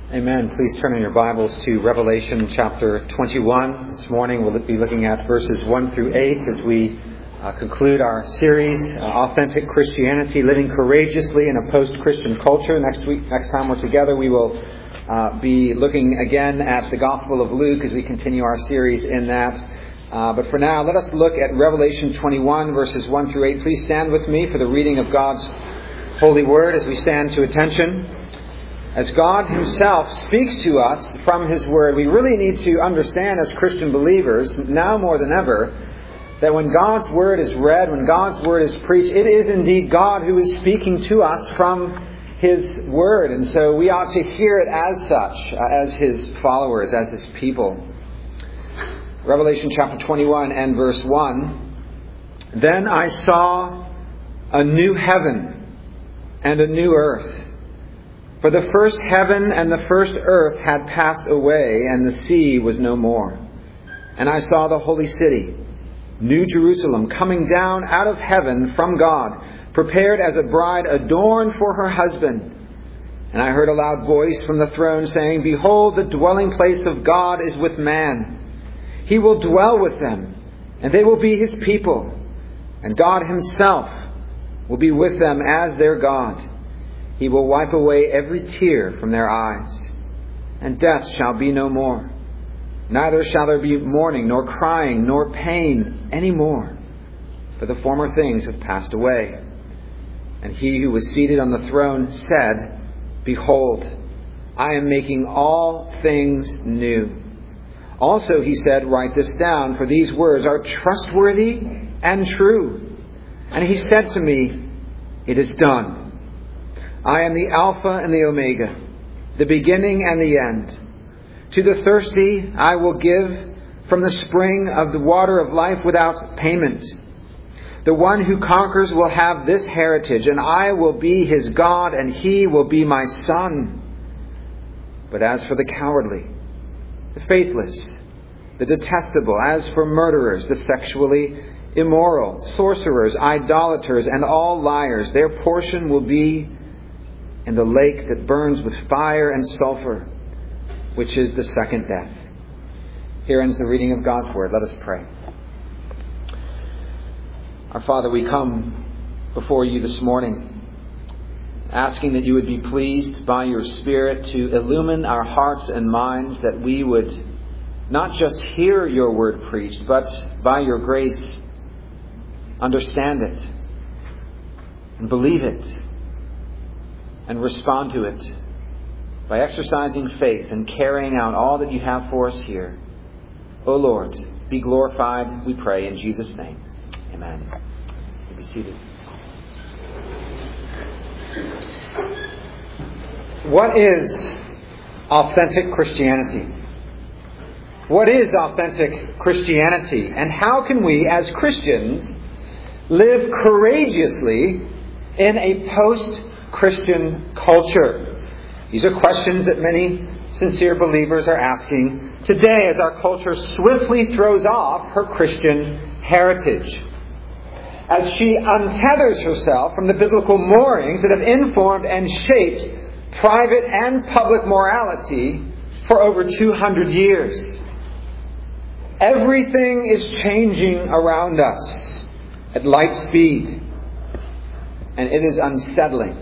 Amen. Please turn in your Bibles to Revelation chapter 21. This morning we'll be looking at verses 1 through 8 as we conclude our series, Authentic Christianity, Living Courageously in a Post-Christian Culture. Next time we're together, we will be looking again at the Gospel of Luke as we continue our series in that. But for now, let us look at Revelation 21, verses 1 through 8. Please stand with me for the reading of God's holy word as we stand to attention. As God Himself speaks to us from His Word, we really need to understand as Christian believers, now more than ever, that when God's Word is read, when God's Word is preached, it is indeed God who is speaking to us from His Word. And so we ought to hear it as such, as His followers, as His people. Revelation chapter 21 and verse 1. Then I saw a new heaven and a new earth. For the first heaven and the first earth had passed away, and the sea was no more. And I saw the holy city, New Jerusalem, coming down out of heaven from God, prepared as a bride adorned for her husband. And I heard a loud voice from the throne saying, Behold, the dwelling place of God is with man. He will dwell with them, and they will be His people. And God Himself will be with them as their God. He will wipe away every tear from their eyes, and death shall be no more. Neither shall there be mourning, nor crying, nor pain any more, for the former things have passed away. And He who was seated on the throne said, Behold, I am making all things new. Also, He said, Write this down, for these words are trustworthy and true. And He said to me, It is done. I am the Alpha and the Omega, the beginning and the end. To the thirsty I will give from the spring of the water of life without payment. The one who conquers will have this heritage, and I will be his God, and he will be my son. But as for the cowardly, the faithless, the detestable, as for murderers, the sexually immoral, sorcerers, idolaters, and all liars, their portion will be in the lake that burns with fire and sulfur, which is the second death. Here ends the reading of God's Word. Let us pray. Our Father, we come before You this morning, asking that You would be pleased by Your Spirit to illumine our hearts and minds, that we would not just hear Your Word preached, but by Your grace understand it and believe it and respond to it by exercising faith and carrying out all that You have for us here. O Lord, be glorified, we pray, in Jesus' name. Amen. You be seated. What is authentic Christianity? What is authentic Christianity? And how can we, as Christians, live courageously in a post-Christian culture? These are questions that many sincere believers are asking today as our culture swiftly throws off her Christian heritage, as she untethers herself from the biblical moorings that have informed and shaped private and public morality for over 200 years. Everything is changing around us at light speed, and it is unsettling.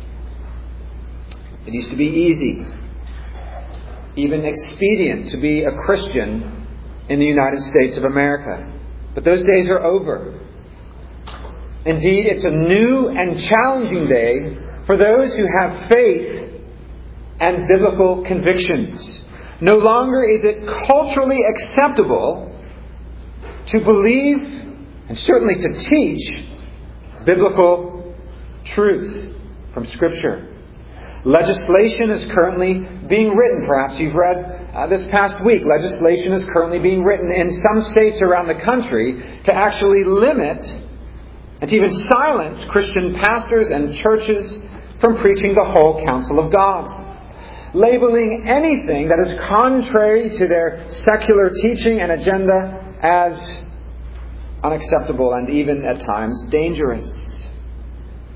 It used to be easy, even expedient, to be a Christian in the United States of America. But those days are over. Indeed, it's a new and challenging day for those who have faith and biblical convictions. No longer is it culturally acceptable to believe, and certainly to teach, biblical truth from Scripture. Legislation is currently being written. Perhaps you've read this past week. Legislation is currently being written in some states around the country to actually limit and to even silence Christian pastors and churches from preaching the whole counsel of God. Labeling anything that is contrary to their secular teaching and agenda as unacceptable and even at times dangerous.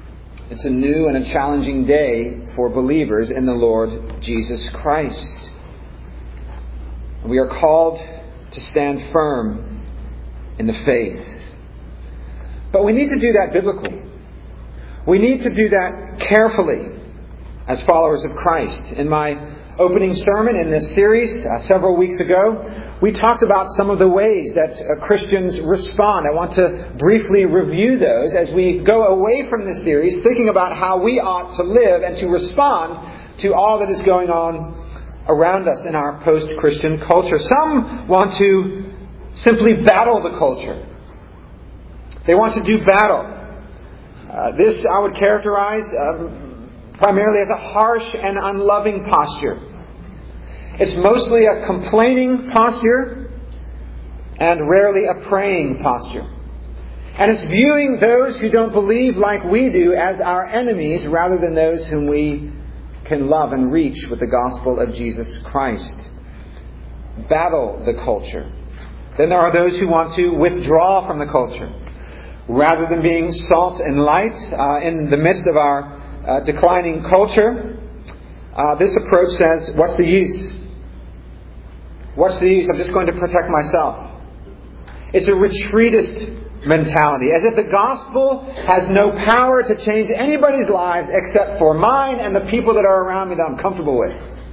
It's a new and a challenging day for believers in the Lord Jesus Christ. We are called to stand firm in the faith. But we need to do that biblically. We need to do that carefully as followers of Christ. In my opening sermon in this series several weeks ago, we talked about some of the ways that Christians respond. I want to briefly review those as we go away from this series, thinking about how we ought to live and to respond to all that is going on around us in our post-Christian culture. Some want to simply battle the culture. They want to do battle. This I would characterize primarily as a harsh and unloving posture. It's mostly a complaining posture and rarely a praying posture. And it's viewing those who don't believe like we do as our enemies rather than those whom we can love and reach with the gospel of Jesus Christ. Battle the culture. Then there are those who want to withdraw from the culture. Rather than being salt and light in the midst of our declining culture, this approach says, what's the use? What's the use? I'm just going to protect myself. It's a retreatist mentality, as if the gospel has no power to change anybody's lives except for mine and the people that are around me that I'm comfortable with.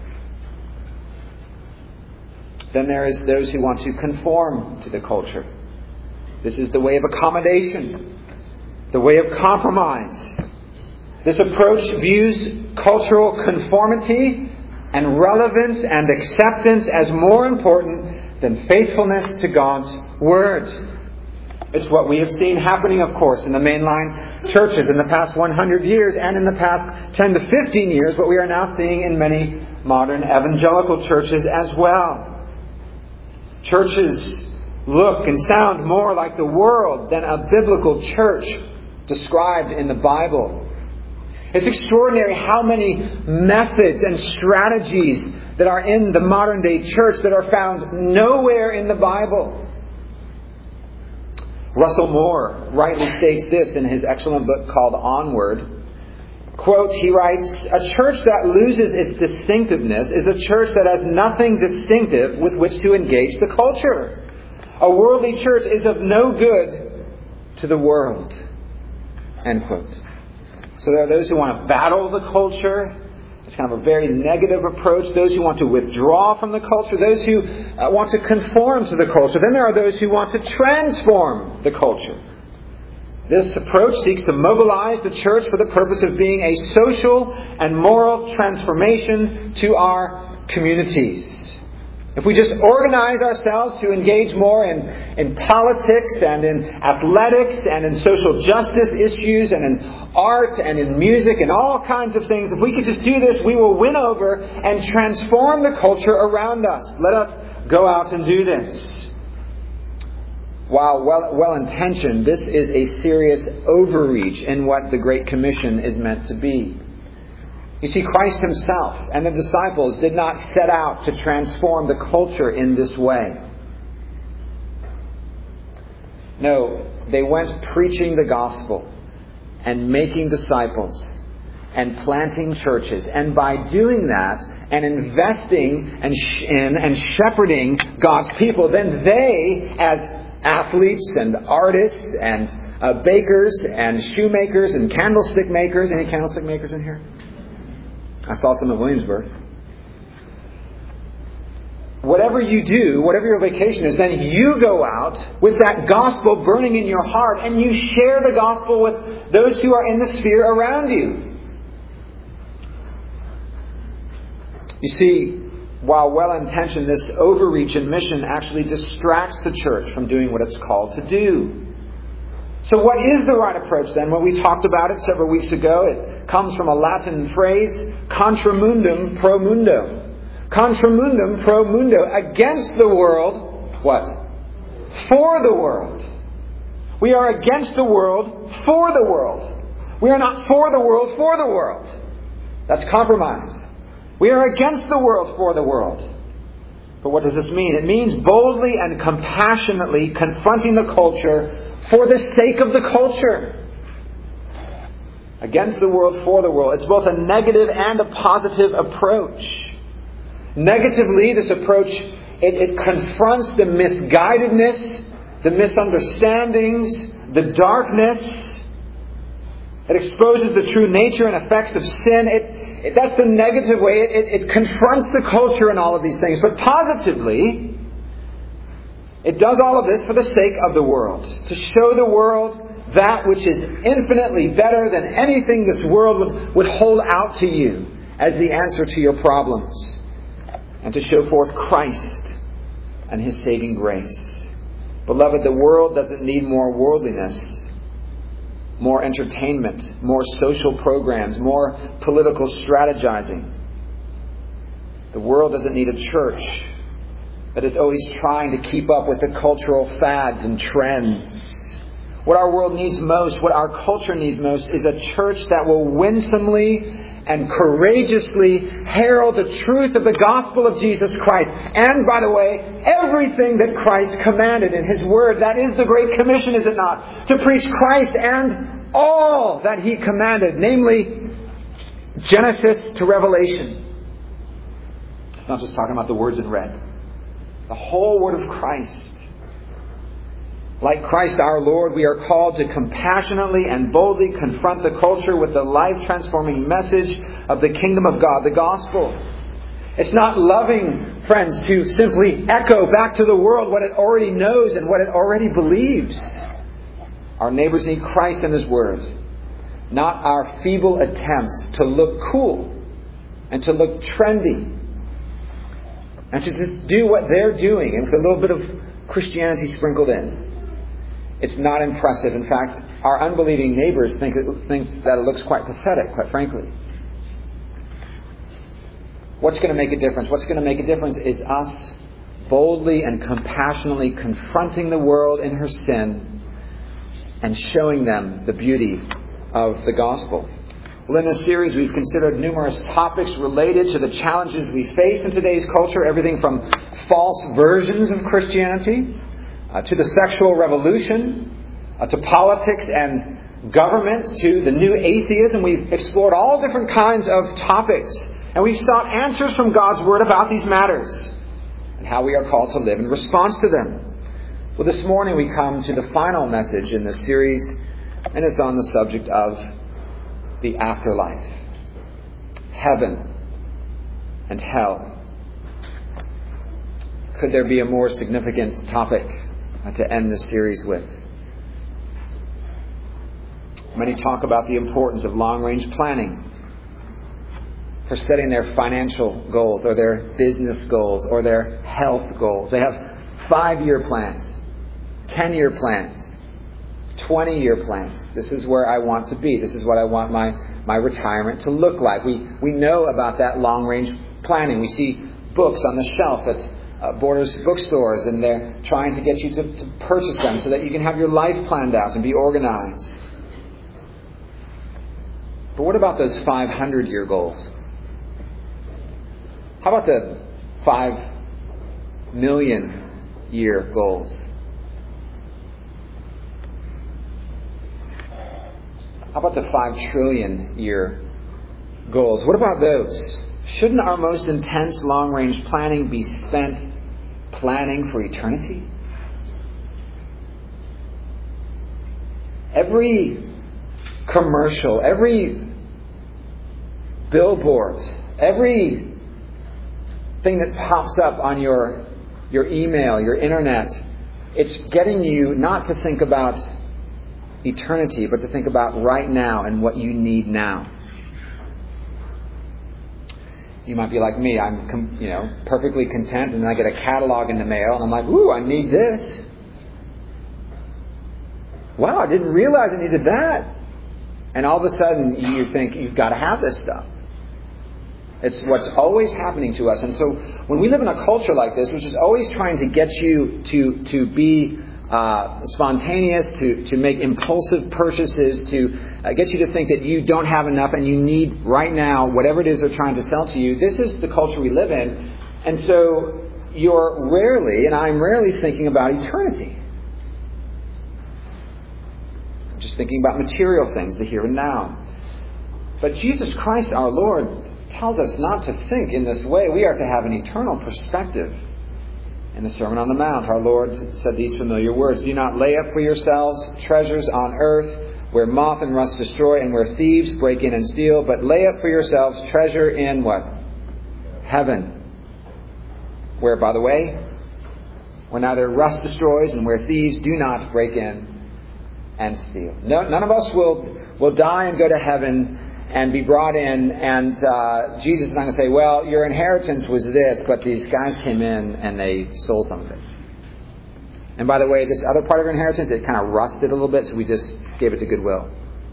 Then there is those who want to conform to the culture. This is the way of accommodation, the way of compromise. This approach views cultural conformity and relevance and acceptance as more important than faithfulness to God's Word. It's what we have seen happening, of course, in the mainline churches in the past 100 years and in the past 10 to 15 years, what we are now seeing in many modern evangelical churches as well. Churches look and sound more like the world than a biblical church described in the Bible. It's extraordinary how many methods and strategies that are in the modern day church that are found nowhere in the Bible. Russell Moore rightly states this in his excellent book called Onward. Quote, he writes, "A church that loses its distinctiveness is a church that has nothing distinctive with which to engage the culture. A worldly church is of no good to the world." End quote. So there are those who want to battle the culture. It's kind of a very negative approach. Those who want to withdraw from the culture. Those who want to conform to the culture. Then there are those who want to transform the culture. This approach seeks to mobilize the church for the purpose of being a social and moral transformation to our communities. If we just organize ourselves to engage more in politics and in athletics and in social justice issues and in art and in music and all kinds of things, if we could just do this, we will win over and transform the culture around us. Let us go out and do this. While well-intentioned, this is a serious overreach in what the Great Commission is meant to be. You see, Christ himself and the disciples did not set out to transform the culture in this way. No, they went preaching the gospel and making disciples and planting churches. And by doing that and investing in and shepherding God's people, then they, as athletes and artists and bakers and shoemakers and candlestick makers. Any candlestick makers in here? I saw some at Williamsburg. Whatever you do, whatever your vocation is, then you go out with that gospel burning in your heart and you share the gospel with those who are in the sphere around you. You see, while well-intentioned, this overreach in mission actually distracts the church from doing what it's called to do. So what is the right approach then? Well, we talked about it several weeks ago. It comes from a Latin phrase, contra mundum pro mundo. Contra mundum pro mundo. Against the world, what? For the world. We are against the world for the world. We are not for the world for the world. That's compromise. We are against the world for the world. But what does this mean? It means boldly and compassionately confronting the culture for the sake of the culture. Against the world, for the world. It's both a negative and a positive approach. Negatively, this approach, it confronts the misguidedness, the misunderstandings, the darkness. It exposes the true nature and effects of sin. That's the negative way. It confronts the culture and all of these things. But positively, it does all of this for the sake of the world. To show the world that which is infinitely better than anything this world would hold out to you as the answer to your problems. And to show forth Christ and His saving grace. Beloved, the world doesn't need more worldliness, more entertainment, more social programs, more political strategizing. The world doesn't need a church that is always trying to keep up with the cultural fads and trends. What our world needs most, what our culture needs most, is a church that will winsomely and courageously herald the truth of the gospel of Jesus Christ. And, by the way, everything that Christ commanded in His Word. That is the Great Commission, is it not? To preach Christ and all that He commanded. Namely, Genesis to Revelation. It's not just talking about the words in red. The whole Word of Christ. Like Christ our Lord, we are called to compassionately and boldly confront the culture with the life-transforming message of the kingdom of God, the gospel. It's not loving, friends, to simply echo back to the world what it already knows and what it already believes. Our neighbors need Christ and His Word, not our feeble attempts to look cool and to look trendy and to just do what they're doing and with a little bit of Christianity sprinkled in. It's not impressive. In fact, our unbelieving neighbors think that it looks quite pathetic, quite frankly. What's going to make a difference? What's going to make a difference is us boldly and compassionately confronting the world in her sin and showing them the beauty of the gospel. Well, in this series, we've considered numerous topics related to the challenges we face in today's culture. Everything from false versions of Christianity, to the sexual revolution, to politics and government, to the new atheism. We've explored all different kinds of topics. And we've sought answers from God's Word about these matters and how we are called to live in response to them. Well, this morning we come to the final message in this series, and it's on the subject of the afterlife, heaven and hell. Could there be a more significant topic to end this series with? Many talk about the importance of long-range planning for setting their financial goals or their business goals or their health goals. They have 5-year plans, 10-year plans, 20-year plans. This is where I want to be. This is what I want my retirement to look like. We know about that long-range planning. We see books on the shelf at Borders bookstores, and they're trying to get you to purchase them so that you can have your life planned out and be organized. But what about those 500-year goals? How about the 5 million-year goals? How about the 5 trillion-year goals? What about those? Shouldn't our most intense long-range planning be spent planning for eternity? Every commercial, every billboard, every thing that pops up on your email, your internet, it's getting you not to think about eternity, but to think about right now and what you need now. You might be like me. I'm, perfectly content, and then I get a catalog in the mail, and I'm like, "Ooh, I need this. Wow, I didn't realize I needed that." And all of a sudden, you think you've got to have this stuff. It's what's always happening to us. And so, when we live in a culture like this, which is always trying to get you to be spontaneous, to make impulsive purchases, to get you to think that you don't have enough and you need right now whatever it is they're trying to sell to you. This is the culture we live in. And so you're rarely, and I'm rarely, thinking about eternity. I'm just thinking about material things, the here and now. But Jesus Christ our Lord tells us not to think in this way. We are to have an eternal perspective. In the Sermon on the Mount, our Lord said these familiar words, "Do not lay up for yourselves treasures on earth, where moth and rust destroy and where thieves break in and steal, but lay up for yourselves treasure in" what? Heaven. Where, by the way, where neither rust destroys and where thieves do not break in and steal. No, none of us will die and go to heaven and be brought in, and Jesus is not going to say, "Well, your inheritance was this, but these guys came in and they stole some of it. And by the way, this other part of your inheritance, it kind of rusted a little bit, so we just gave it to Goodwill."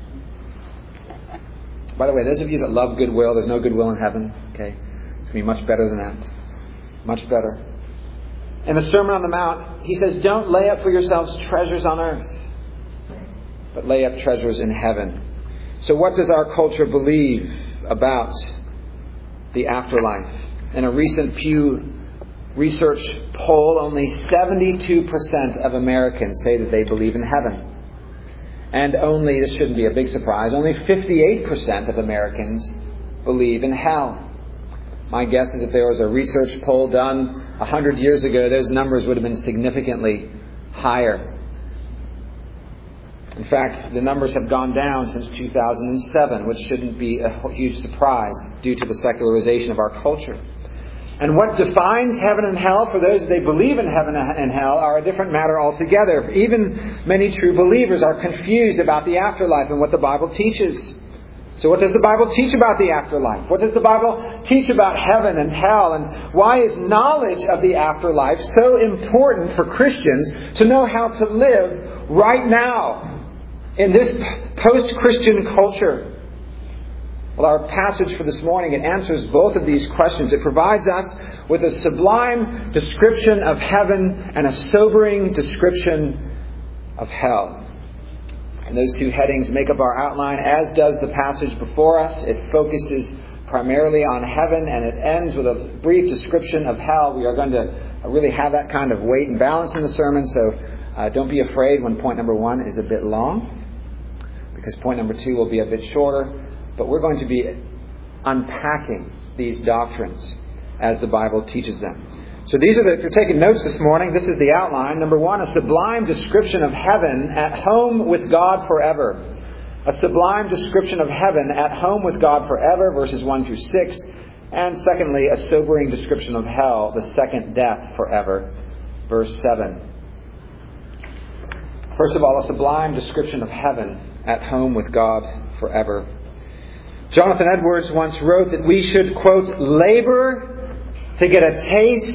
By the way, those of you that love Goodwill, there's no Goodwill in heaven. Okay, it's going to be much better than that. Much better. In the Sermon on the Mount, he says, "Don't lay up for yourselves treasures on earth, but lay up treasures in heaven." So what does our culture believe about the afterlife? In a recent Pew Research poll, only 72% of Americans say that they believe in heaven. And only, this shouldn't be a big surprise, only 58% of Americans believe in hell. My guess is if there was a research poll done 100 years ago, those numbers would have been significantly higher. In fact, the numbers have gone down since 2007, which shouldn't be a huge surprise due to the secularization of our culture. And what defines heaven and hell for those that believe in heaven and hell are a different matter altogether. Even many true believers are confused about the afterlife and what the Bible teaches. So what does the Bible teach about the afterlife? What does the Bible teach about heaven and hell? And why is knowledge of the afterlife so important for Christians to know how to live right now in this post-Christian culture? Well, our passage for this morning, it answers both of these questions. It provides us with a sublime description of heaven and a sobering description of hell. And those two headings make up our outline, as does the passage before us. It focuses primarily on heaven, and it ends with a brief description of hell. We are going to really have that kind of weight and balance in the sermon, so don't be afraid when point number 1 is a bit long, because point number 2 will be a bit shorter. But we're going to be unpacking these doctrines as the Bible teaches them. So these are if you're taking notes this morning, this is the outline. Number 1, a sublime description of heaven at home with God forever. A sublime description of heaven at home with God forever, verses 1 through 6. And secondly, a sobering description of hell, the second death forever, verse 7. First of all, a sublime description of heaven at home with God forever. Jonathan Edwards once wrote that we should, quote, labor to get a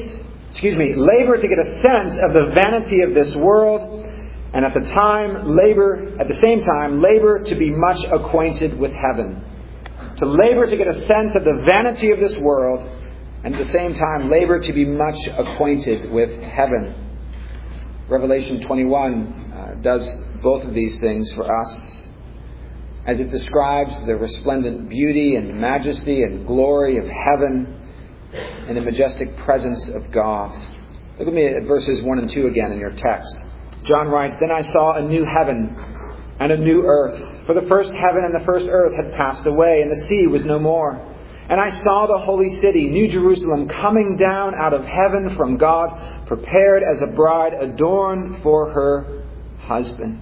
sense of the vanity of this world, and at the same time, labor to be much acquainted with heaven. To labor to get a sense of the vanity of this world, and at the same time, labor to be much acquainted with heaven. Revelation 21 does both of these things for us, as it describes the resplendent beauty and majesty and glory of heaven and the majestic presence of God. Look at me at verses 1 and 2 again in your text. John writes, "Then I saw a new heaven and a new earth. For the first heaven and the first earth had passed away, and the sea was no more. And I saw the holy city, New Jerusalem, coming down out of heaven from God, prepared as a bride adorned for her husband."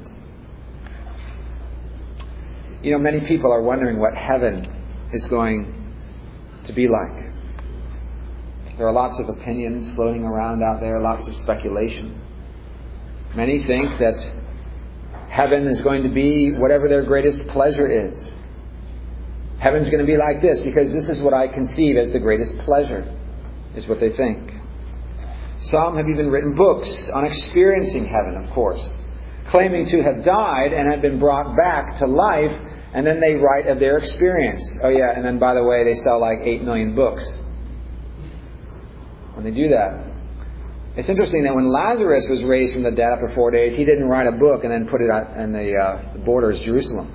You know, many people are wondering what heaven is going to be like. There are lots of opinions floating around out there, lots of speculation. Many think that heaven is going to be whatever their greatest pleasure is. Heaven's going to be like this because this is what I conceive as the greatest pleasure, is what they think. Some have even written books on experiencing heaven, of course, claiming to have died and have been brought back to life, and then they write of their experience. Oh yeah, and then by the way, they sell like 8 million books when they do that. It's interesting that when Lazarus was raised from the dead after 4 days, he didn't write a book and then put it out in the borders of Jerusalem.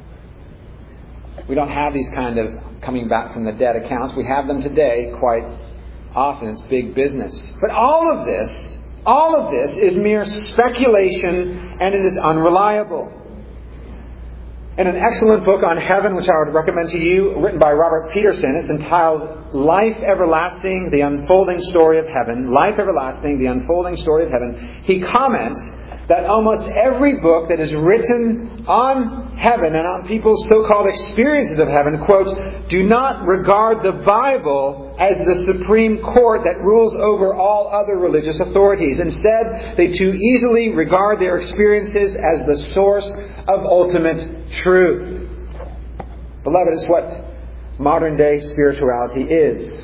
We don't have these kind of coming back from the dead accounts. We have them today quite often. It's big business. But all of this is mere speculation, and it is unreliable. In an excellent book on heaven, which I would recommend to you, written by Robert Peterson, it's entitled Life Everlasting, The Unfolding Story of Heaven. Life Everlasting, The Unfolding Story of Heaven. He comments that almost every book that is written on heaven and on people's so-called experiences of heaven, quote, do not regard the Bible as the supreme court that rules over all other religious authorities. Instead, they too easily regard their experiences as the source of ultimate truth. Beloved, it's what modern day spirituality is.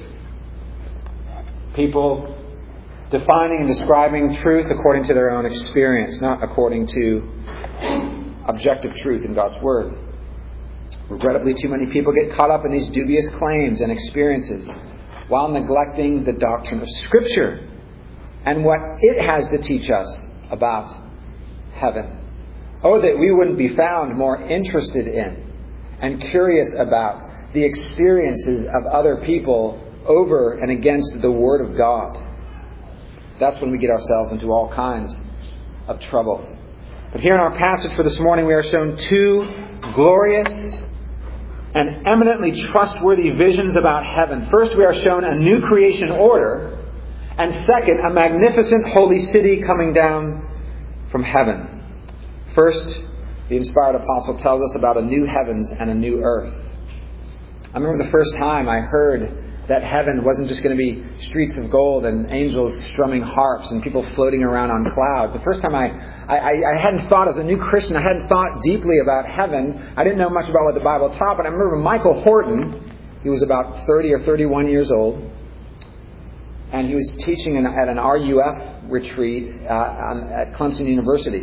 People defining and describing truth according to their own experience, not according to objective truth in God's Word. Regrettably, too many people get caught up in these dubious claims and experiences while neglecting the doctrine of Scripture and what it has to teach us about heaven. Oh, that we wouldn't be found more interested in and curious about the experiences of other people over and against the Word of God. That's when we get ourselves into all kinds of trouble. But here in our passage for this morning, we are shown two glorious and eminently trustworthy visions about heaven. First, we are shown a new creation order. And second, a magnificent holy city coming down from heaven. First, the inspired apostle tells us about a new heavens and a new earth. I remember the first time I heard that heaven wasn't just going to be streets of gold and angels strumming harps and people floating around on clouds. The first time I hadn't thought, as a new Christian, I hadn't thought deeply about heaven. I didn't know much about what the Bible taught, but I remember Michael Horton, he was about 30 or 31 years old, and he was teaching at an RUF retreat at Clemson University.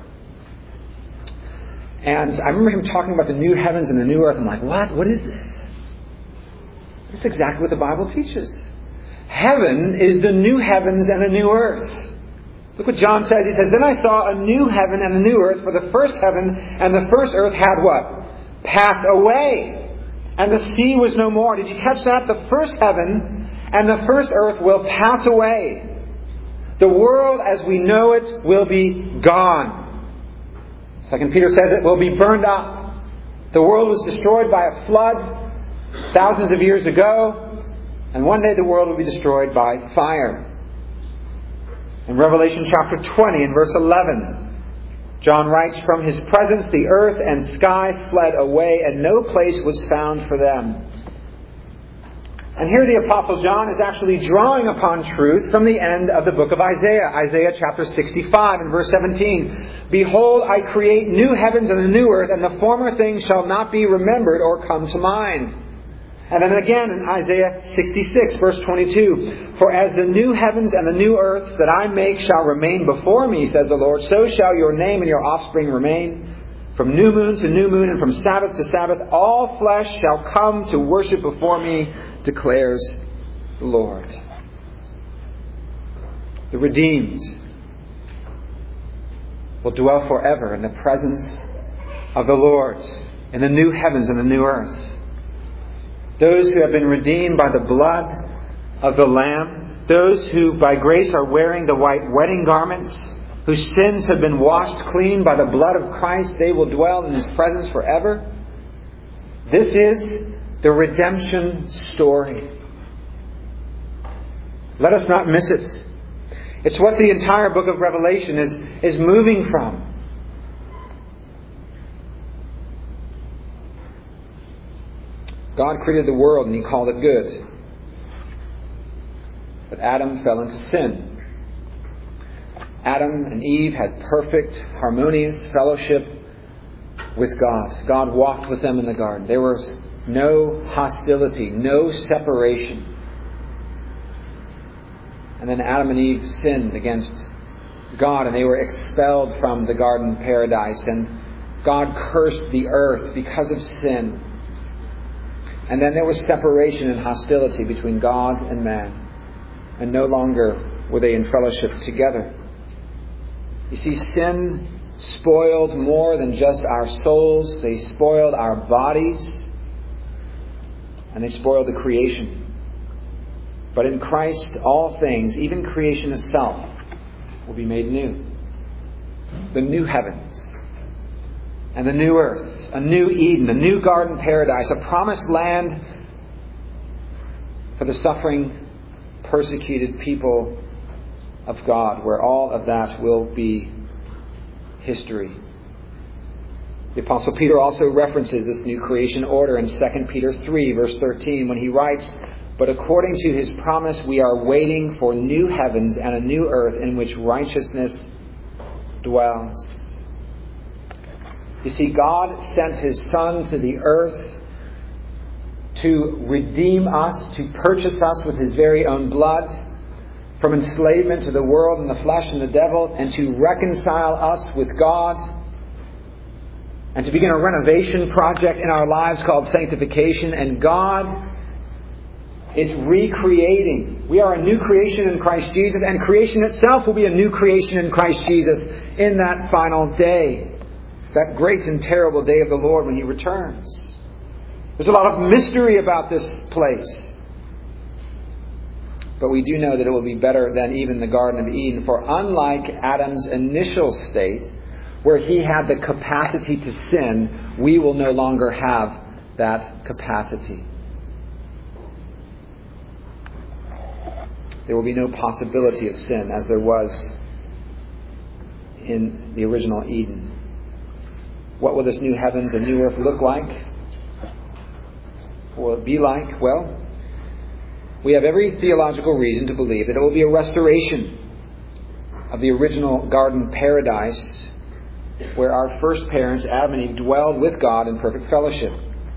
And I remember him talking about the new heavens and the new earth. I'm like, what? What is this? That's exactly what the Bible teaches. Heaven is the new heavens and a new earth. Look what John says. He says, then I saw a new heaven and a new earth, for the first heaven and the first earth had what? Passed away. And the sea was no more. Did you catch that? The first heaven and the first earth will pass away. The world as we know it will be gone. 2 Peter says it will be burned up. The world was destroyed by a flood thousands of years ago, and one day the world will be destroyed by fire. In Revelation chapter 20 and verse 11, John writes, from his presence the earth and sky fled away, and no place was found for them. And here the Apostle John is actually drawing upon truth from the end of the book of Isaiah. Isaiah chapter 65 and verse 17. Behold, I create new heavens and a new earth, and the former things shall not be remembered or come to mind. And then again in Isaiah 66 verse 22. For as the new heavens and the new earth that I make shall remain before me, says the Lord, so shall your name and your offspring remain. From new moon to new moon and from Sabbath to Sabbath, all flesh shall come to worship before me, declares the Lord. The redeemed will dwell forever in the presence of the Lord in the new heavens and the new earth. Those who have been redeemed by the blood of the Lamb, those who by grace are wearing the white wedding garments, whose sins have been washed clean by the blood of Christ, they will dwell in His presence forever. This is the redemption story. Let us not miss it. It's what the entire book of Revelation is moving from. God created the world and He called it good. But Adam fell into sin. Adam and Eve had perfect, harmonious fellowship with God. God walked with them in the garden. There was no hostility, no separation. And then Adam and Eve sinned against God, and they were expelled from the garden paradise. And God cursed the earth because of sin. And then there was separation and hostility between God and man. And no longer were they in fellowship together. You see, sin spoiled more than just our souls. They spoiled our bodies. And they spoiled the creation. But in Christ, all things, even creation itself, will be made new. The new heavens and the new earth. a new Eden, a new garden paradise, a promised land for the suffering, persecuted people of God, where all of that will be history. The Apostle Peter also references this new creation order in 2 Peter 3, verse 13, when he writes, "But according to his promise, we are waiting for new heavens and a new earth in which righteousness dwells." You see, God sent his Son to the earth to redeem us, to purchase us with his very own blood from enslavement to the world and the flesh and the devil, and to reconcile us with God, and to begin a renovation project in our lives called sanctification. And God is recreating. We are a new creation in Christ Jesus, and creation itself will be a new creation in Christ Jesus in that final day, that great and terrible day of the Lord when he returns. There's a lot of mystery about this place, but we do know that it will be better than even the Garden of Eden, for unlike Adam's initial state, where he had the capacity to sin, we will no longer have that capacity. There will be no possibility of sin as there was in the original Eden. What will this new heavens and new earth look like? What will it be like? Well, we have every theological reason to believe that it will be a restoration of the original garden paradise where our first parents, Adam and Eve, dwelled with God in perfect fellowship.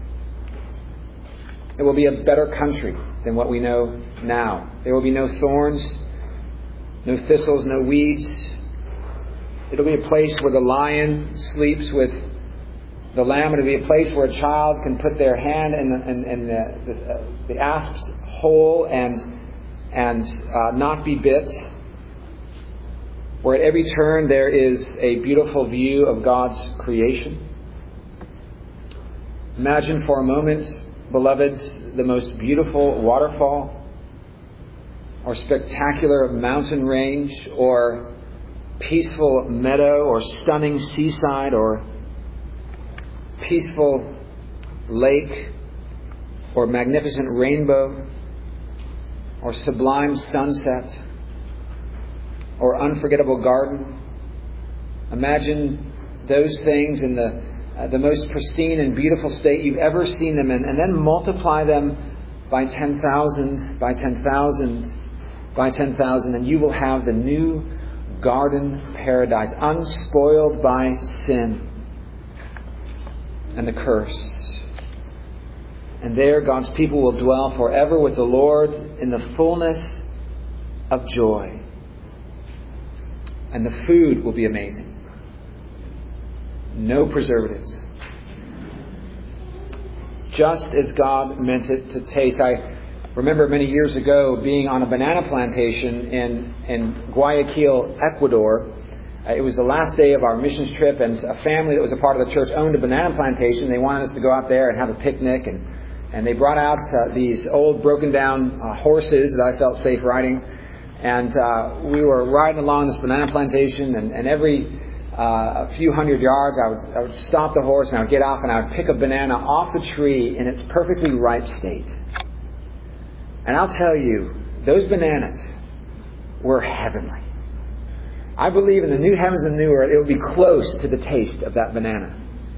It will be a better country than what we know now. There will be no thorns, no thistles, no weeds. It'll be a place where the lion sleeps with the lamb. It'll be a place where a child can put their hand in the asp's hole and not be bit. Where at every turn there is a beautiful view of God's creation. Imagine for a moment, beloved, the most beautiful waterfall, or spectacular mountain range, or peaceful meadow, or stunning seaside, or peaceful lake, or magnificent rainbow, or sublime sunset, or unforgettable garden. Imagine those things in the most pristine and beautiful state you've ever seen them in, and then multiply them by 10,000, by 10,000, by 10,000, and you will have the new garden paradise, unspoiled by sin and the curse. And there God's people will dwell forever with the Lord in the fullness of joy. And the food will be amazing. No preservatives. Just as God meant it to taste. I remember many years ago being on a banana plantation in Guayaquil, Ecuador. It was the last day of our missions trip, and a family that was a part of the church owned a banana plantation. They wanted us to go out there and have a picnic, and they brought out these old broken down horses that I felt safe riding. And we were riding along this banana plantation, and every a few hundred yards I would stop the horse and I would get off and I would pick a banana off the tree in its perfectly ripe state. And I'll tell you, those bananas were heavenly. I believe in the new heavens and new earth, it will be close to the taste of that banana.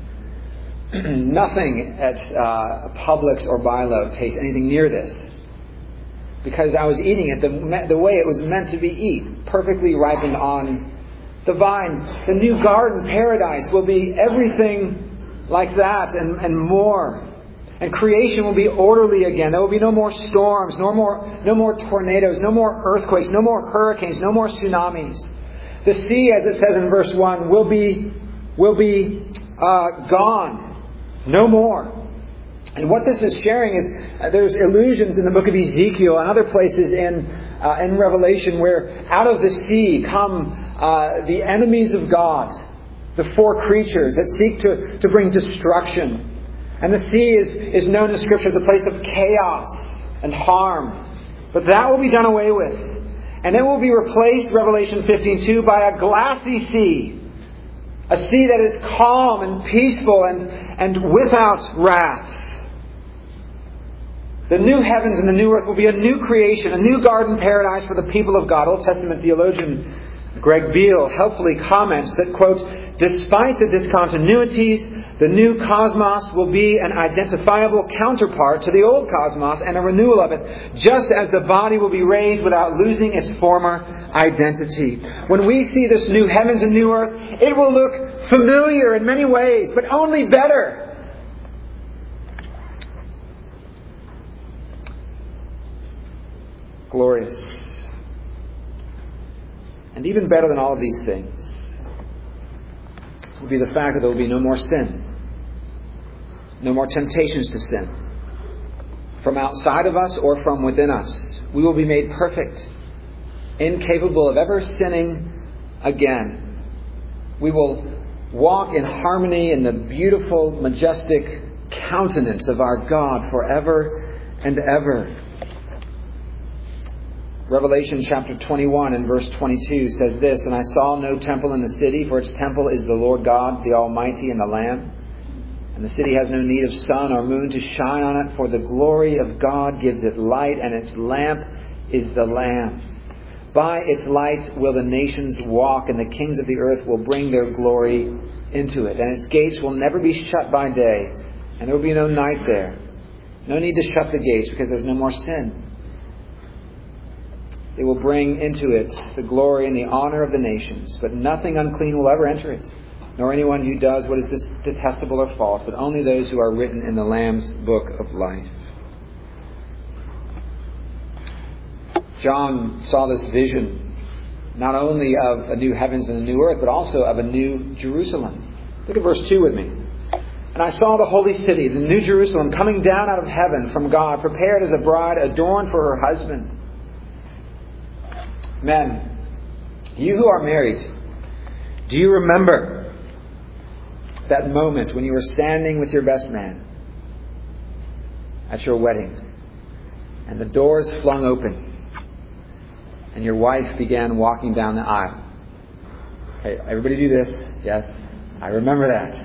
Nothing at Publix or Bilo tastes anything near this. Because I was eating it the way it was meant to be eaten, perfectly ripened on the vine. The new garden paradise will be everything like that and more. And creation will be orderly again. There will be no more storms, no more tornadoes, no more earthquakes, no more hurricanes, no more tsunamis. The sea, as it says in verse 1, will be gone. No more. And what this is sharing is there's allusions in the book of Ezekiel and other places in Revelation where out of the sea come the enemies of God, the four creatures that seek to bring destruction. And the sea is known in Scripture as a place of chaos and harm. But that will be done away with. And it will be replaced, Revelation 15:2, by a glassy sea. A sea that is calm and peaceful and and without wrath. The new heavens and the new earth will be a new creation, a new garden paradise for the people of God. Old Testament theologian Greg Beale helpfully comments that, quote, despite the discontinuities, the new cosmos will be an identifiable counterpart to the old cosmos and a renewal of it, just as the body will be raised without losing its former identity. When we see this new heavens and new earth, it will look familiar in many ways, but only better. Glorious. And even better than all of these things will be the fact that there will be no more sin. No more temptations to sin. From outside of us or from within us. We will be made perfect. Incapable of ever sinning again. We will walk in harmony in the beautiful, majestic countenance of our God forever and ever. Revelation chapter 21 and verse 22 says this, and I saw no temple in the city, for its temple is the Lord God, the Almighty, and the Lamb. And the city has no need of sun or moon to shine on it, for the glory of God gives it light, and its lamp is the Lamb. By its light will the nations walk, and the kings of the earth will bring their glory into it. And its gates will never be shut by day, and there will be no night there. No need to shut the gates, because there's no more sin. It will bring into it the glory and the honor of the nations. But nothing unclean will ever enter it, nor anyone who does what is detestable or false, but only those who are written in the Lamb's book of life. John saw this vision, not only of a new heavens and a new earth, but also of a new Jerusalem. Look at verse 2 with me. And I saw the holy city, the new Jerusalem, coming down out of heaven from God, prepared as a bride adorned for her husband. Men, you who are married, do you remember that moment when you were standing with your best man at your wedding and the doors flung open and your wife began walking down the aisle? Okay, everybody do this. Yes, I remember that.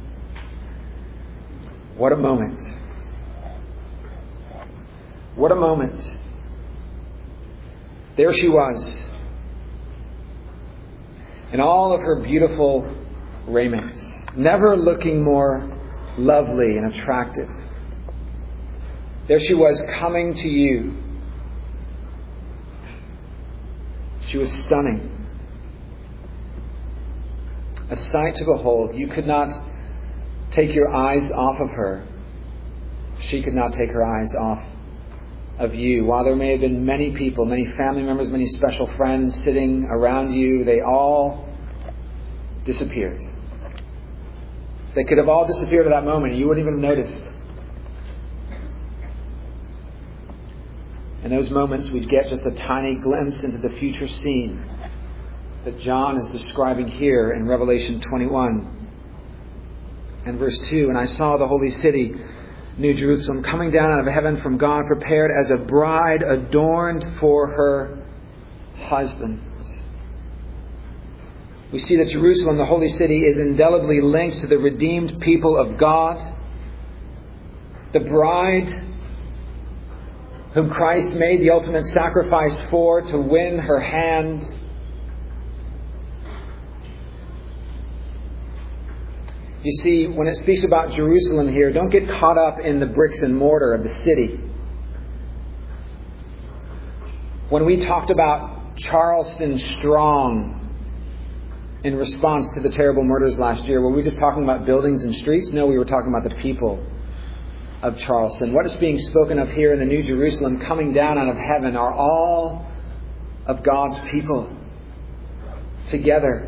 What a moment. What a moment. There she was, in all of her beautiful raiments, never looking more lovely and attractive. There she was coming to you. She was stunning. A sight to behold. You could not take your eyes off of her. She could not take her eyes off of you. While there may have been many people, many family members, many special friends sitting around you, they all disappeared. They could have all disappeared at that moment and you wouldn't even have noticed. In those moments we'd get just a tiny glimpse into the future scene that John is describing here in Revelation 21 and verse 2. And I saw the holy city, New Jerusalem, coming down out of heaven from God, prepared as a bride adorned for her husband. We see that Jerusalem, the holy city, is indelibly linked to the redeemed people of God. The bride whom Christ made the ultimate sacrifice for to win her hand. You see, when it speaks about Jerusalem here, don't get caught up in the bricks and mortar of the city. When we talked about Charleston Strong in response to the terrible murders last year, were we just talking about buildings and streets? No, we were talking about the people of Charleston. What is being spoken of here in the New Jerusalem coming down out of heaven are all of God's people together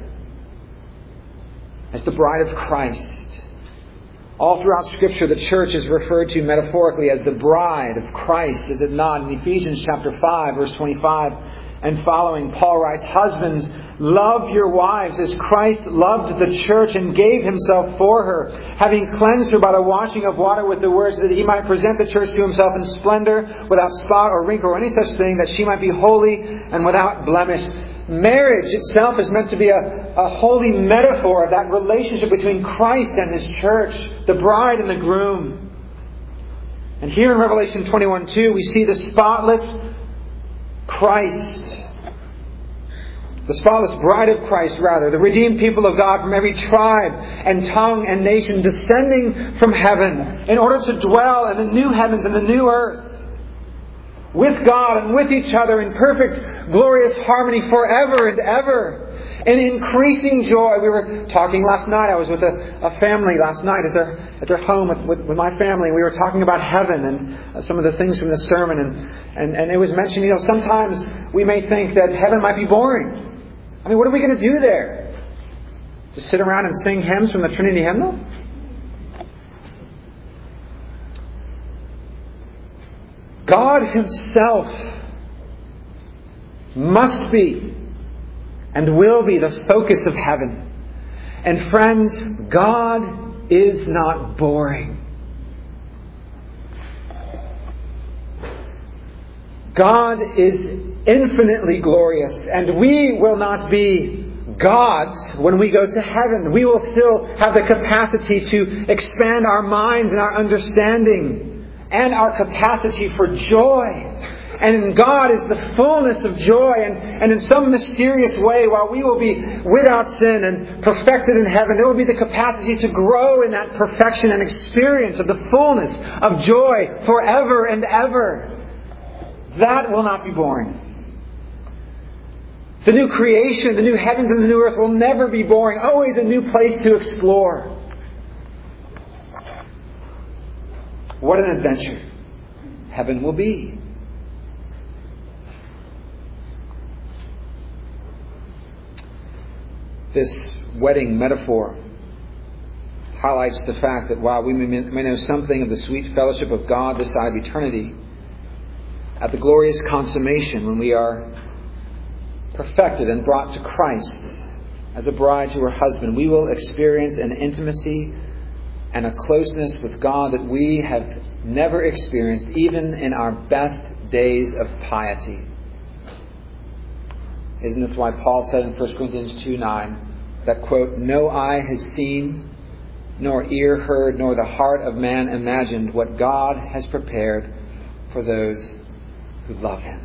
as the bride of Christ. All throughout Scripture, the church is referred to metaphorically as the bride of Christ, is it not? In Ephesians chapter 5, verse 25 and following, Paul writes, husbands, love your wives as Christ loved the church and gave himself for her, having cleansed her by the washing of water with the word, so that he might present the church to himself in splendor, without spot or wrinkle or any such thing, that she might be holy and without blemish. marriage itself is meant to be a holy metaphor of that relationship between Christ and His church, the bride and the groom. And here in Revelation 21:2, we see the spotless Christ. The spotless bride of Christ, rather. The redeemed people of God from every tribe and tongue and nation descending from heaven in order to dwell in the new heavens and the new earth with God and with each other in perfect, glorious harmony forever and ever. In increasing joy. We were talking last night. I was with a family last night at their home with my family. We were talking about heaven and some of the things from the sermon. And it was mentioned, sometimes we may think that heaven might be boring. I mean, what are we going to do there? Just sit around and sing hymns from the Trinity hymnal? God Himself must be and will be the focus of heaven. And friends, God is not boring. God is infinitely glorious, and we will not be gods when we go to heaven. We will still have the capacity to expand our minds and our understanding and our capacity for joy. And in God is the fullness of joy, and in some mysterious way, while we will be without sin and perfected in heaven, there will be the capacity to grow in that perfection and experience of the fullness of joy forever and ever. That will not be boring. The new creation, the new heavens and the new earth will never be boring. Always a new place to explore. What an adventure heaven will be. This wedding metaphor highlights the fact that while we may know something of the sweet fellowship of God this side of eternity, at the glorious consummation when we are perfected and brought to Christ as a bride to her husband, we will experience an intimacy and a closeness with God that we have never experienced even in our best days of piety. Isn't this why Paul said in 1 Corinthians 2:9 that, quote, "No eye has seen, nor ear heard, nor the heart of man imagined what God has prepared for those who love Him."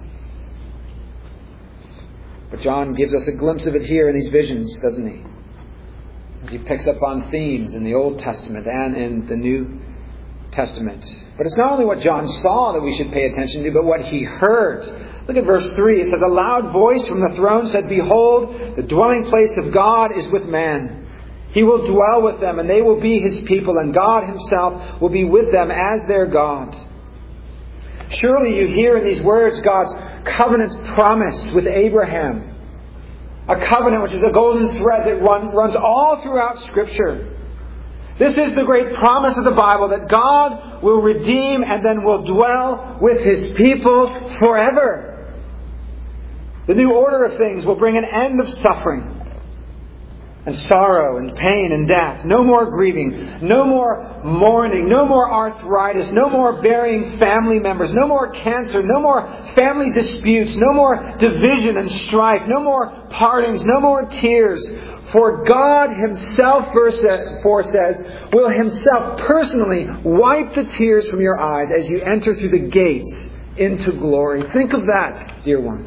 But John gives us a glimpse of it here in these visions, doesn't he? As he picks up on themes in the Old Testament and in the New Testament. But it's not only what John saw that we should pay attention to, but what he heard. Look at verse 3. It says, "A loud voice from the throne said, 'Behold, the dwelling place of God is with man. He will dwell with them, and they will be His people, and God Himself will be with them as their God.'" Surely you hear in these words God's covenant promise with Abraham. A covenant which is a golden thread that runs all throughout Scripture. This is the great promise of the Bible, that God will redeem and then will dwell with His people forever. The new order of things will bring an end of suffering and sorrow and pain and death. No more grieving, no more mourning, no more arthritis, no more burying family members, no more cancer, no more family disputes, no more division and strife, no more partings, no more tears. For God Himself, verse 4 says, will Himself personally wipe the tears from your eyes as you enter through the gates into glory. Think of that, dear one.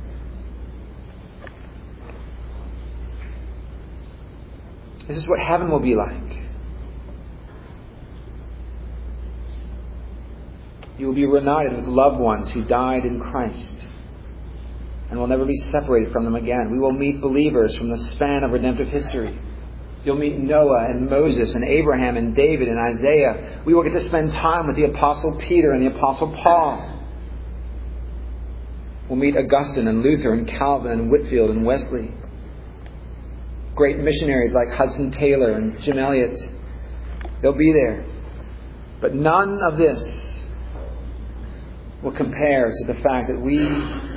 This is what heaven will be like. You will be reunited with loved ones who died in Christ and will never be separated from them again. We will meet believers from the span of redemptive history. You'll meet Noah and Moses and Abraham and David and Isaiah. We will get to spend time with the Apostle Peter and the Apostle Paul. We'll meet Augustine and Luther and Calvin and Whitefield and Wesley. Great missionaries like Hudson Taylor and Jim Elliot. They'll be there. But none of this will compare to the fact that we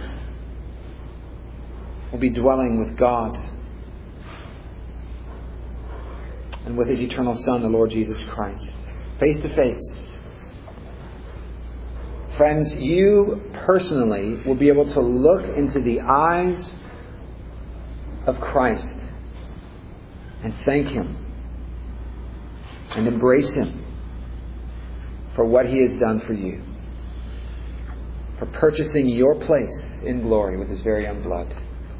will be dwelling with God and with His eternal Son, the Lord Jesus Christ, face to face. Friends, you personally will be able to look into the eyes of Christ and thank Him and embrace Him for what He has done for you, for purchasing your place in glory with His very own blood.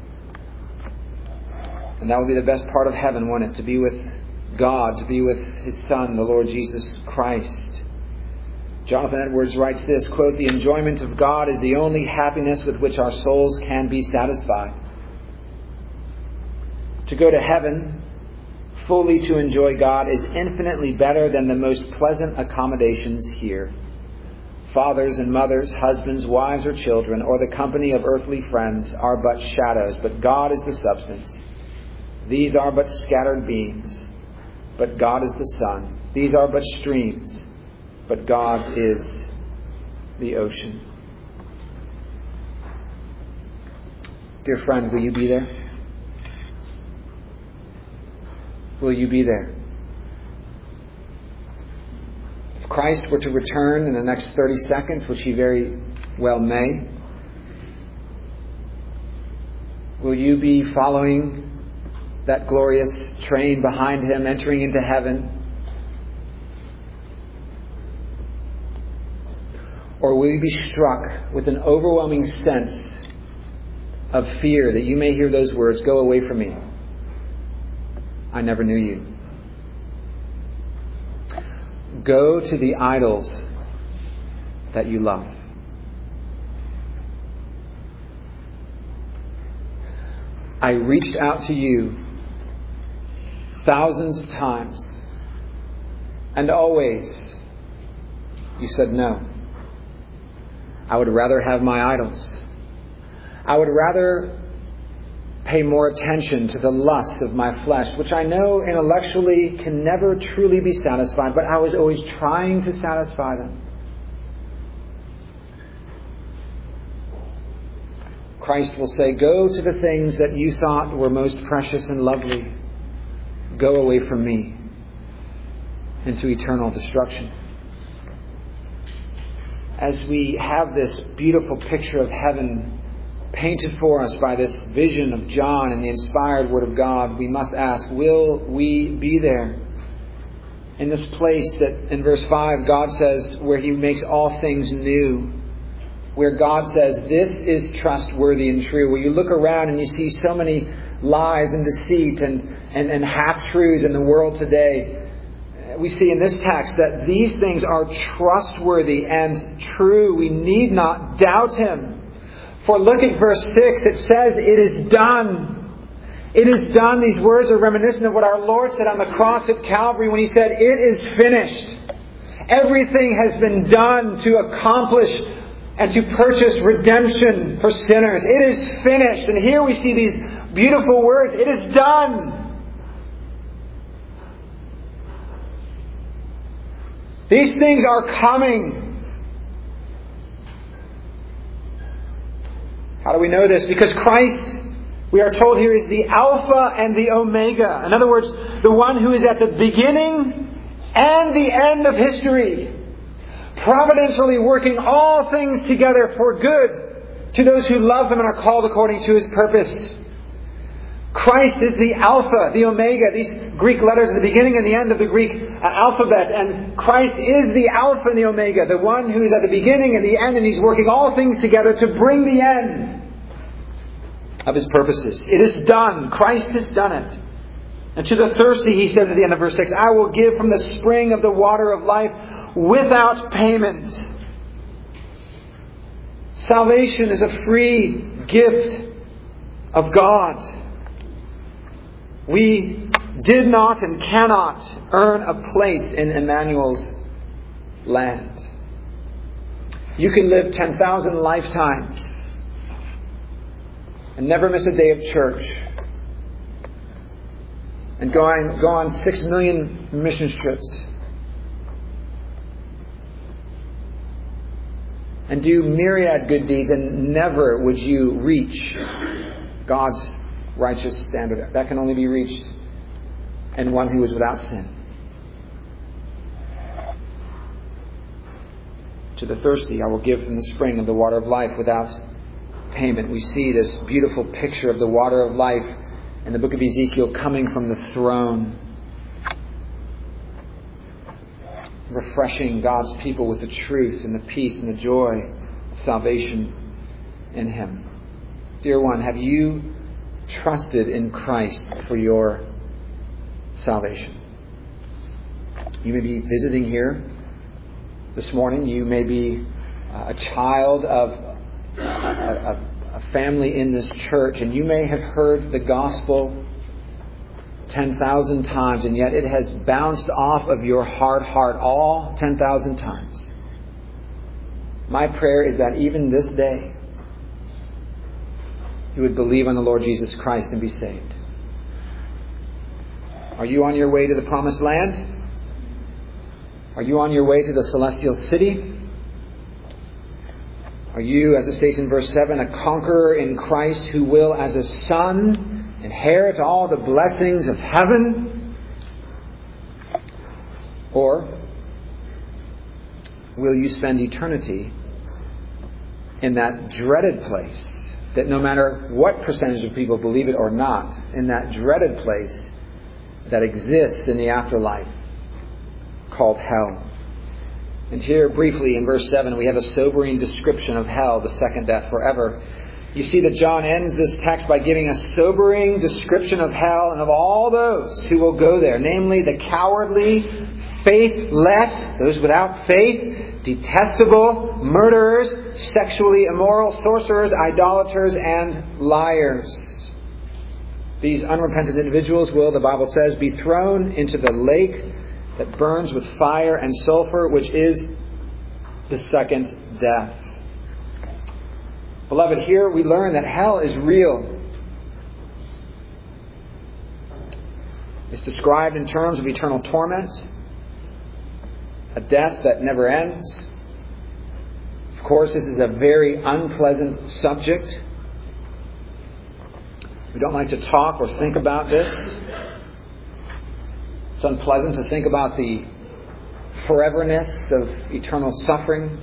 And that will be the best part of heaven, won't it? To be with God, to be with His Son, the Lord Jesus Christ. Jonathan Edwards writes this, quote, "The enjoyment of God is the only happiness with which our souls can be satisfied. To go to heaven, fully to enjoy God, is infinitely better than the most pleasant accommodations here. Fathers and mothers, husbands, wives, or children, or the company of earthly friends are but shadows, but God is the substance. These are but scattered beams, but God is the sun. These are but streams, but God is the ocean." Dear friend, will you be there? Will you be there? If Christ were to return in the next 30 seconds, which He very well may, will you be following that glorious train behind Him, entering into heaven? Or will you be struck with an overwhelming sense of fear that you may hear those words, "Go away from me. I never knew you"? Go to the idols that you love. I reached out to you thousands of times, and always you said no. I would rather have my idols. I would rather pay more attention to the lusts of my flesh, which I know intellectually can never truly be satisfied, but I was always trying to satisfy them. Christ will say, "Go to the things that you thought were most precious and lovely. Go away from me into eternal destruction." As we have this beautiful picture of heaven painted for us by this vision of John and the inspired Word of God, we must ask, will we be there? In this place that in verse 5 God says, where He makes all things new, where God says, "This is trustworthy and true," where you look around and you see so many lies and deceit and half-truths in the world today, we see in this text that these things are trustworthy and true. We need not doubt Him. For look at verse 6. It says, "It is done." It is done. These words are reminiscent of what our Lord said on the cross at Calvary when He said, "It is finished." Everything has been done to accomplish and to purchase redemption for sinners. It is finished. And here we see these beautiful words. It is done. These things are coming. How do we know this? Because Christ, we are told here, is the Alpha and the Omega. In other words, the one who is at the beginning and the end of history, providentially working all things together for good to those who love Him and are called according to His purpose. Christ is the Alpha, the Omega. These Greek letters at the beginning and the end of the Greek alphabet. And Christ is the Alpha and the Omega, the one who is at the beginning and the end, and He's working all things together to bring the end of His purposes. It is done. Christ has done it. And to the thirsty, He says at the end of verse 6, "I will give from the spring of the water of life without payment." Salvation is a free gift of God. We did not and cannot earn a place in Emmanuel's land. You can live 10,000 lifetimes and never miss a day of church, and go on 6 million mission trips, and do myriad good deeds, and never would you reach God's righteous standard. That can only be reached in one who is without sin. To the thirsty, I will give from the spring of the water of life without payment. We see this beautiful picture of the water of life in the book of Ezekiel, coming from the throne, refreshing God's people with the truth and the peace and the joy of salvation in Him. Dear one, have you trusted in Christ for your salvation? You may be visiting here this morning. You may be a child of a family in this church, and you may have heard the gospel 10,000 times, and yet it has bounced off of your hard heart all 10,000 times. My prayer is that even this day, you would believe on the Lord Jesus Christ and be saved. Are you on your way to the promised land? Are you on your way to the celestial city? Are you, as it states in verse 7, a conqueror in Christ who will, as a son, inherit all the blessings of heaven? Or will you spend eternity in that dreaded place that no matter what percentage of people believe it or not, in that dreaded place that exists in the afterlife called hell? And here briefly in verse 7 we have a sobering description of hell, the second death forever. You see that John ends this text by giving a sobering description of hell and of all those who will go there, namely the cowardly, faithless, those without faith, detestable, murderers, sexually immoral, sorcerers, idolaters, and liars. These unrepentant individuals will, the Bible says, be thrown into the lake that burns with fire and sulfur, which is the second death. Beloved, here we learn that hell is real. It's described in terms of eternal torment, a death that never ends. Of course, this is a very unpleasant subject. We don't like to talk or think about this. It's unpleasant to think about the foreverness of eternal suffering.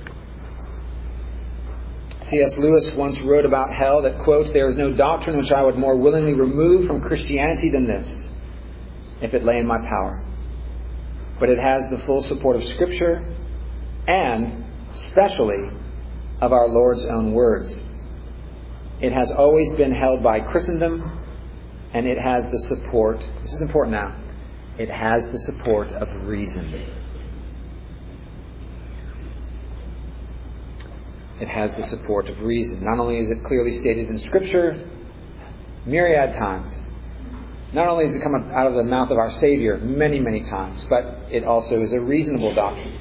C.S. Lewis once wrote about hell that, quote, "There is no doctrine which I would more willingly remove from Christianity than this, if it lay in my power. But it has the full support of Scripture and, especially, of our Lord's own words. It has always been held by Christendom, and it has the support," this is important now, "it has the support of reason." It has the support of reason. Not only is it clearly stated in Scripture, myriad times, not only does it come out of the mouth of our Savior many, many times, but it also is a reasonable doctrine.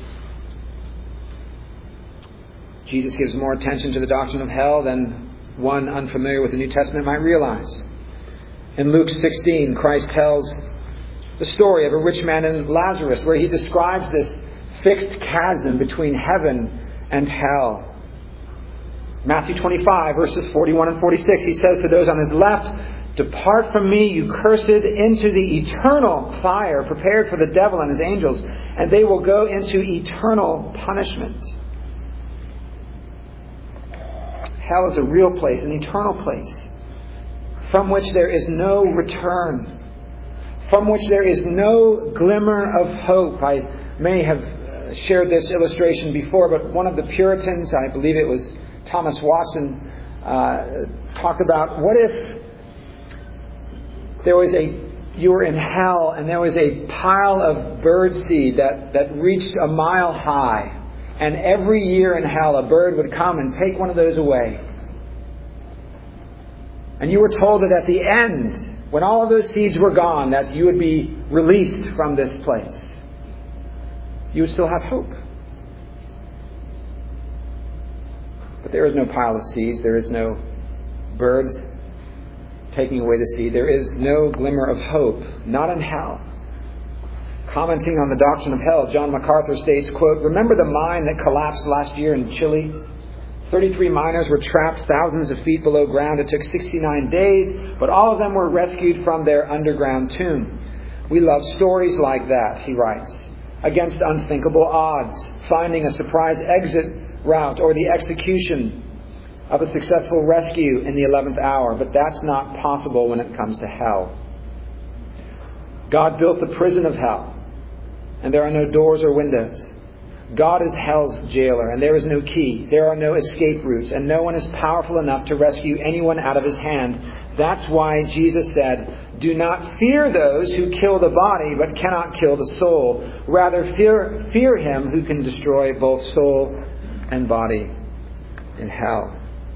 Jesus gives more attention to the doctrine of hell than one unfamiliar with the New Testament might realize. In Luke 16, Christ tells the story of a rich man and Lazarus, where He describes this fixed chasm between heaven and hell. Matthew 25, verses 41 and 46, He says to those on His left, "Depart from me, you cursed, into the eternal fire prepared for the devil and his angels, and they will go into eternal punishment." Hell is a real place, an eternal place, from which there is no return, from which there is no glimmer of hope. I may have shared this illustration before, but one of the Puritans, I believe it was Thomas Watson, talked about, what if you were in hell and there was a pile of birdseed that reached a mile high, and every year in hell a bird would come and take one of those away. And you were told that at the end, when all of those seeds were gone, that you would be released from this place. You would still have hope. But there is no pile of seeds. There is no birds taking away the seed. There is no glimmer of hope, not in hell. Commenting on the doctrine of hell, John MacArthur states, quote, "Remember the mine that collapsed last year in Chile? 33 miners were trapped thousands of feet below ground. It took 69 days, but all of them were rescued from their underground tomb. We love stories like that," he writes, "against unthinkable odds, finding a surprise exit route or the execution of a successful rescue in the 11th hour, but that's not possible when it comes to hell. God built the prison of hell, and there are no doors or windows. God is hell's jailer, and there is no key. There are no escape routes, and no one is powerful enough to rescue anyone out of his hand. That's why Jesus said, "Do not fear those who kill the body, but cannot kill the soul. Rather, fear him who can destroy both soul and body in hell."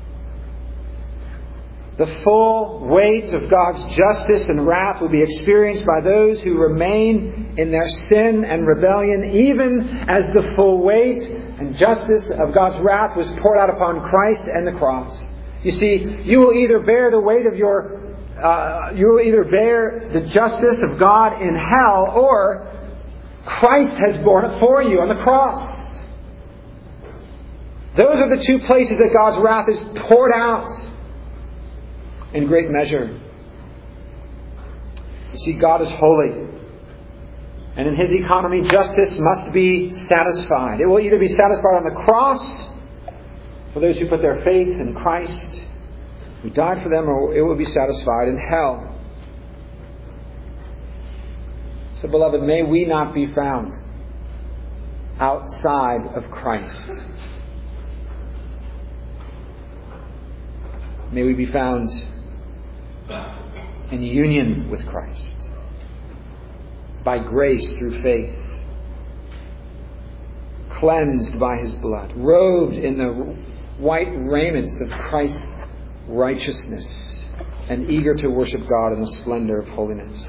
The full weight of God's justice and wrath will be experienced by those who remain in their sin and rebellion, even as the full weight and justice of God's wrath was poured out upon Christ and the cross. You see, you will either bear the weight of you will either bear the justice of God in hell, or Christ has borne it for you on the cross. Those are the two places that God's wrath is poured out in great measure. You see, God is holy. And in His economy, justice must be satisfied. It will either be satisfied on the cross for those who put their faith in Christ, who died for them, or it will be satisfied in hell. So, beloved, may we not be found outside of Christ. May we be found in union with Christ, by grace through faith, cleansed by His blood, robed in the white raiments of Christ's righteousness, and eager to worship God in the splendor of holiness.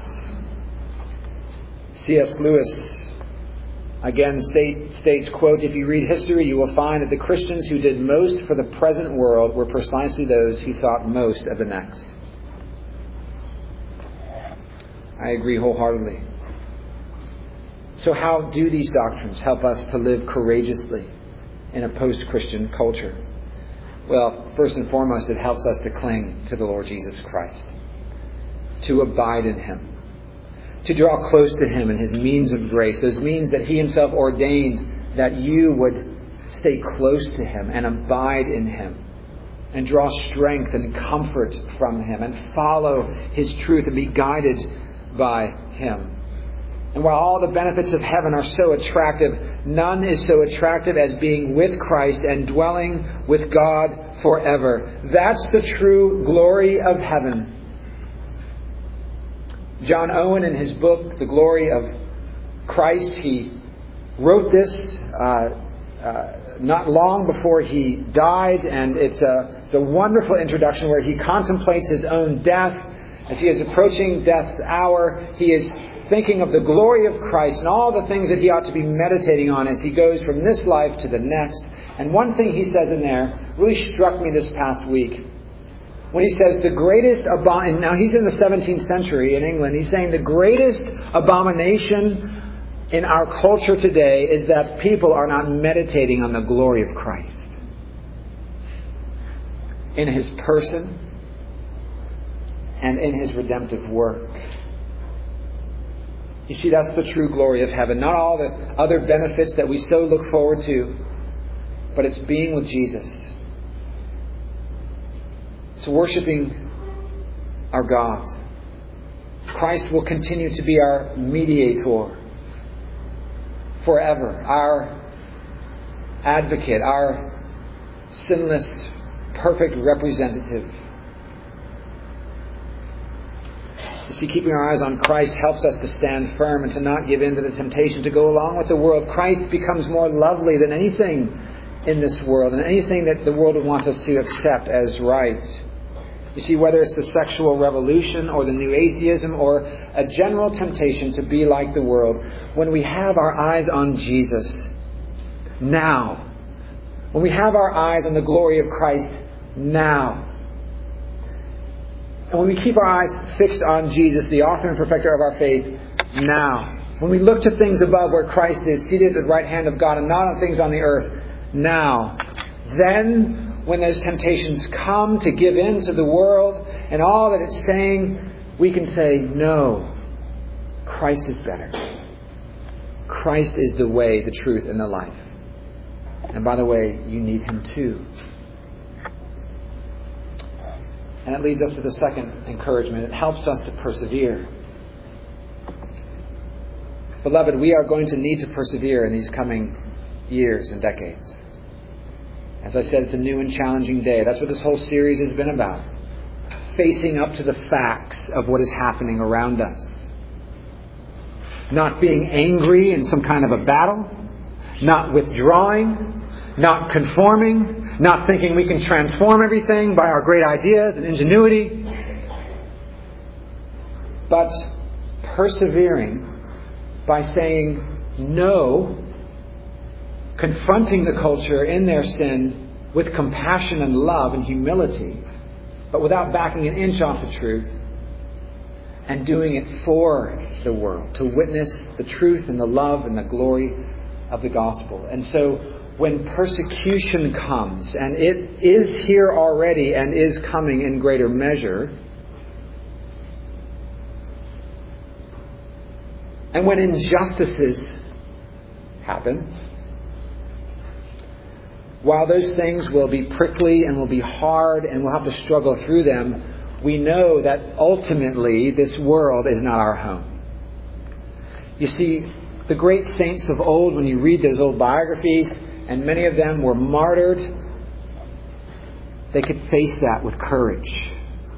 C.S. Lewis again states, quote, "If you read history, you will find that the Christians who did most for the present world were precisely those who thought most of the next." I agree wholeheartedly. So how do these doctrines help us to live courageously in a post-Christian culture? Well, first and foremost, it helps us to cling to the Lord Jesus Christ, to abide in Him, to draw close to Him and His means of grace, those means that He Himself ordained that you would stay close to Him and abide in Him, and draw strength and comfort from Him, and follow His truth and be guided by Him. And while all the benefits of heaven are so attractive, none is so attractive as being with Christ and dwelling with God forever. That's the true glory of heaven. John Owen, in his book, The Glory of Christ, he wrote this not long before he died, and it's a wonderful introduction where he contemplates his own death. As he is approaching death's hour, he is thinking of the glory of Christ and all the things that he ought to be meditating on as he goes from this life to the next. And one thing he says in there really struck me this past week. When he says the greatest abomination, now he's in the 17th century in England, he's saying the greatest abomination in our culture today is that people are not meditating on the glory of Christ in His person and in His redemptive work. You see, that's the true glory of heaven. Not all the other benefits that we so look forward to, but it's being with Jesus. It's worshiping our God. Christ will continue to be our mediator forever, our advocate, our sinless, perfect representative. You see, keeping our eyes on Christ helps us to stand firm and to not give in to the temptation to go along with the world. Christ becomes more lovely than anything in this world and anything that the world would want us to accept as right. You see, whether it's the sexual revolution or the new atheism or a general temptation to be like the world, when we have our eyes on Jesus now, when we have our eyes on the glory of Christ now, and when we keep our eyes fixed on Jesus, the author and perfecter of our faith, now, when we look to things above where Christ is seated at the right hand of God and not on things on the earth, now, then when those temptations come to give in to the world and all that it's saying, we can say, no, Christ is better. Christ is the way, the truth, and the life. And by the way, you need Him too. And it leads us to the second encouragement. It helps us to persevere. Beloved, we are going to need to persevere in these coming years and decades. As I said, it's a new and challenging day. That's what this whole series has been about. Facing up to the facts of what is happening around us. Not being angry in some kind of a battle. Not withdrawing. Not conforming. Not thinking we can transform everything by our great ideas and ingenuity. But persevering by saying no, confronting the culture in their sin with compassion and love and humility, but without backing an inch off the truth, and doing it for the world, to witness the truth and the love and the glory of the gospel. And so when persecution comes, and it is here already and is coming in greater measure, and when injustices happen, while those things will be prickly and will be hard and we'll have to struggle through them, we know that ultimately this world is not our home. You see, the great saints of old, when you read those old biographies, and many of them were martyred, they could face that with courage.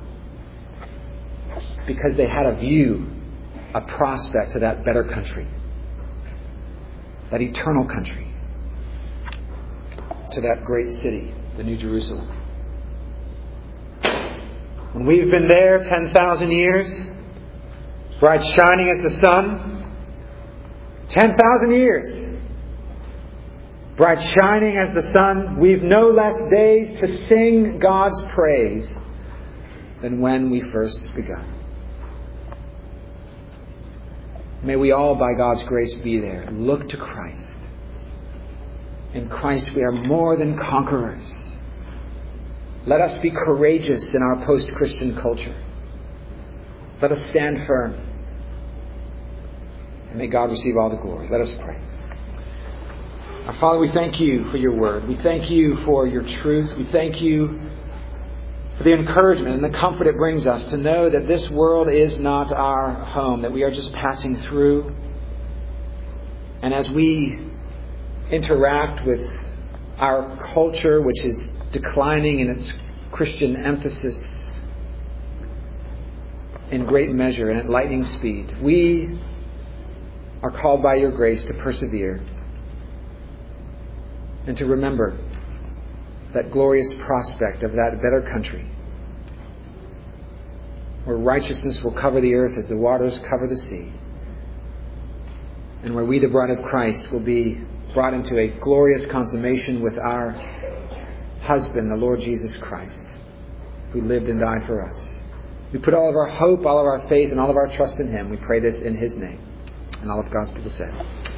Because they had a view, a prospect to that better country. That eternal country. To that great city, the New Jerusalem. When we've been there 10,000 years, bright shining as the sun, 10,000 years, bright shining as the sun, we've no less days to sing God's praise than when we first begun. May we all, by God's grace, be there and look to Christ. In Christ we are more than conquerors. Let us be courageous in our post-Christian culture. Let us stand firm. And may God receive all the glory. Let us pray. Our Father, we thank you for your word. We thank you for your truth. We thank you for the encouragement and the comfort it brings us to know that this world is not our home, that we are just passing through. And as we interact with our culture, which is declining in its Christian emphasis in great measure and at lightning speed, we are called by your grace to persevere and to remember that glorious prospect of that better country where righteousness will cover the earth as the waters cover the sea, and where we, the bride of Christ, will be brought into a glorious consummation with our husband, the Lord Jesus Christ, who lived and died for us. We put all of our hope, all of our faith, and all of our trust in him. We pray this in his name. And all of God's people said,